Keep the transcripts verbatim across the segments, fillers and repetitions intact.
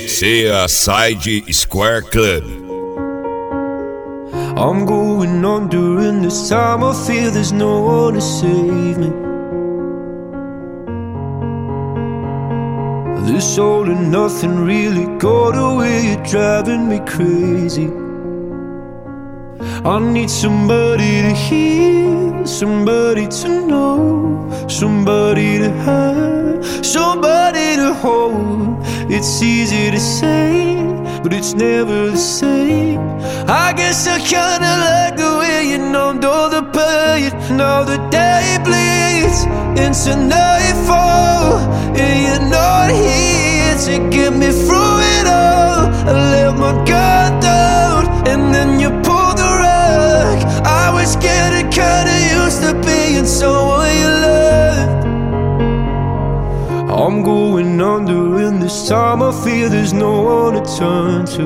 Seaside Square Club. I'm going under, and this time I feel there's no one to save me. This all and nothing really got away, you're driving me crazy. I need somebody to hear, somebody to know, somebody to have, somebody to hold. It's easy to say, but it's never the same. I guess I kinda like the way you numbed all the pain. Now the day bleeds into nightfall, and you're not here to get me through it all. I let my guard down, and then you pulled the rug. I was getting kinda used to being someone you loved. I'm going under, and this time I feel there's no one to turn to.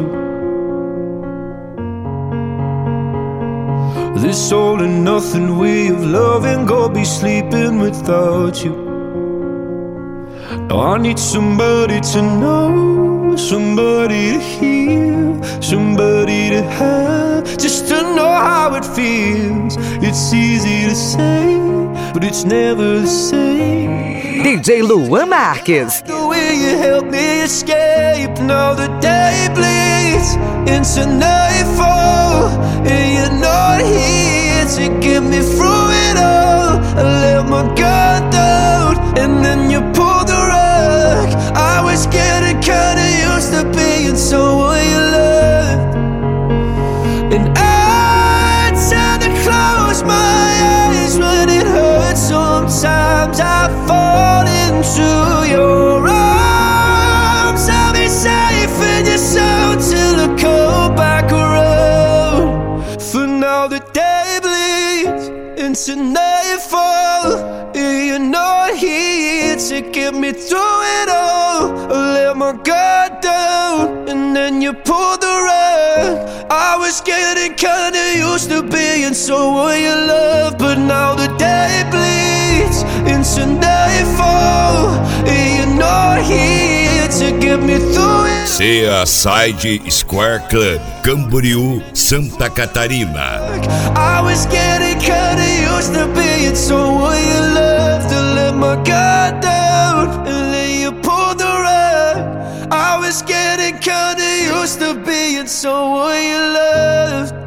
This all and nothing way of loving, gonna be sleeping without you. Now I need somebody to know, somebody to hear, somebody to have, just to know how it feels. It's easy to say, but it's never the same. D J Luan Marques. The way you help me escape. Now the day bleeds into nightfall, and you're not here to get me through it all. I let my guard down, and then you pulled the rug. I was getting kinda used to being someone you loved, and I tend to close my eyes when it hurts. Sometimes I fall into your arms. I'll be safe in your soul till I come back around. For now the day bleeds into nightfall, and you're not here to get me through it all. I let my guard down, and then you pulled the rug. I was getting kinda used to being someone you love, but now the day bleeds into nightfall, and you're not here to get me through it. Seaside Square Club, Camboriú, Santa Catarina. I was getting kinda used to being someone you love, to let my guard down, and then you pulled the rug. I was getting kinda used to being someone you loved.